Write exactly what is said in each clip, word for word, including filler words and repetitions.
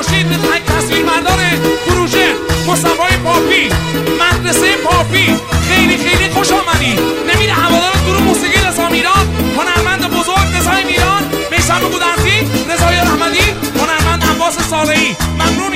خورشید های تصویر مردان پروژه مصطفی پاپی مدرسه پاپی خیلی خیلی خوش آمدی. نمیر هوادار گروه موسیقی رضا میران، هنرمند بزرگ رضای میران، میثم گودرزی، رضای رحمتی، هنرمند عباس صالحی. ممنونی.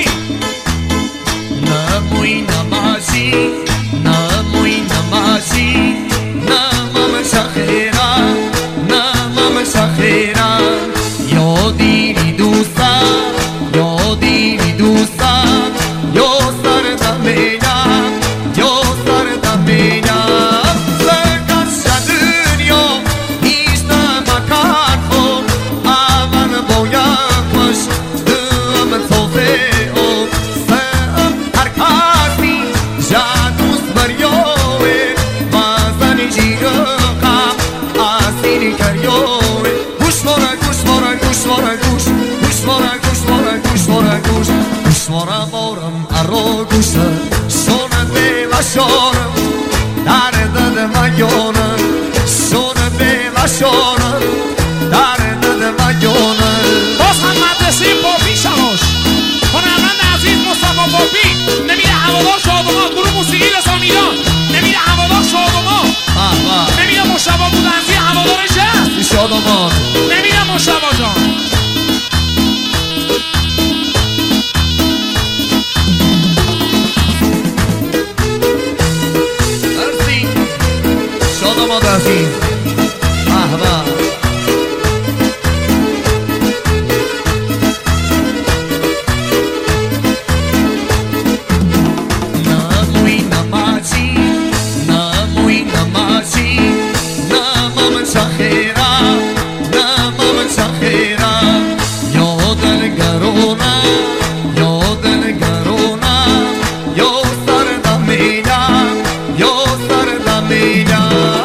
نموی نمازی نموی نمازی نمام شخیرا نمام شخیرا یادی دوستا یادی دوستا یا سر دمینا یا سر دمینا سرکش دنیا هیچ نمکان خود اول باید خوش دم توفه Svara varam arro gusa sona bela shona dare de mayona sona bela shona dare de mayona باز هم مدرسه پاپی شماش هنرمند عزیز مصطفی پاپی نمیر هوادار شادمان گروه موسیقی رضا میران نمیر هوادار شادمان نمیر مشتبه گودرزی هوادار جست شادمان نمیر مشتبه جان شادمان عزیز احباب نموی نمازی نموی نمازی نمام شخیرا نمام شخیرا یادن گرونا یادن گرونا یا سر دمینا یا سر دمینا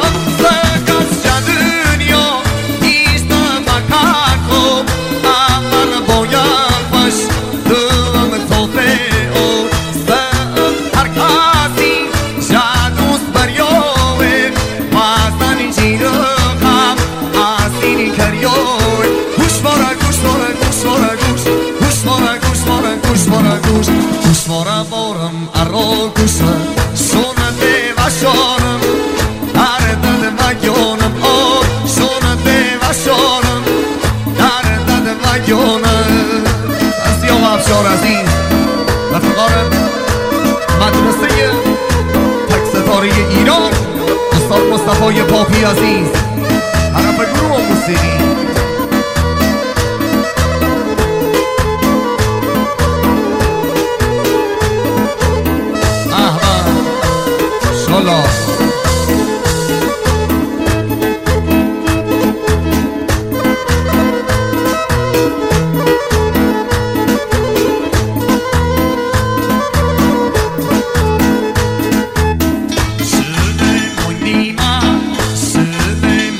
Svara varam arro gusa sona deva shonam dare de mayonam oh sona deva shonam dare de mayonam asio afshar aziz rafqaram madrase taksetari ایران استاد مصطفی پاپی عزیز طرف گروه موسیقی Allah Söyle moynima, söyle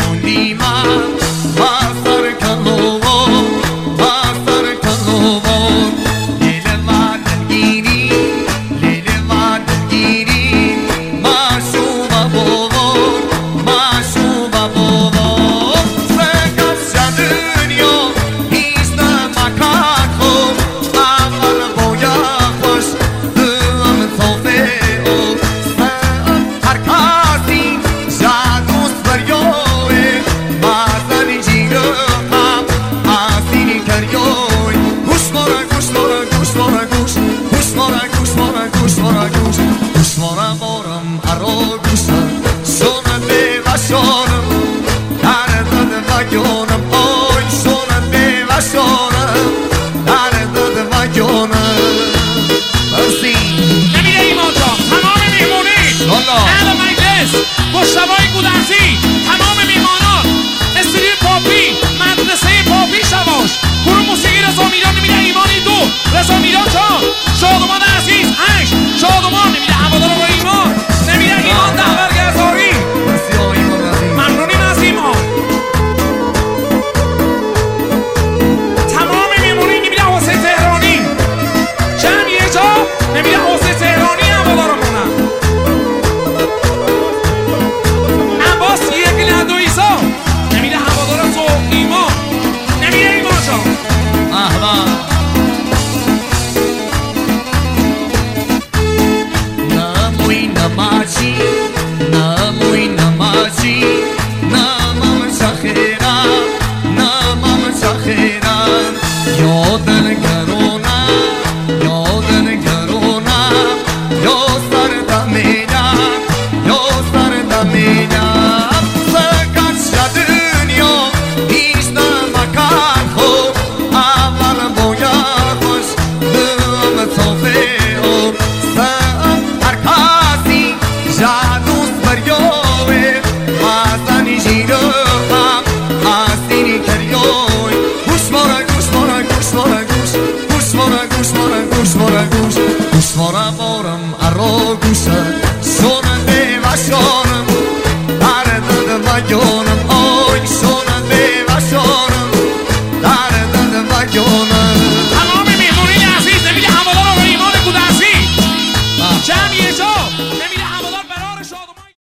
یا دلگرم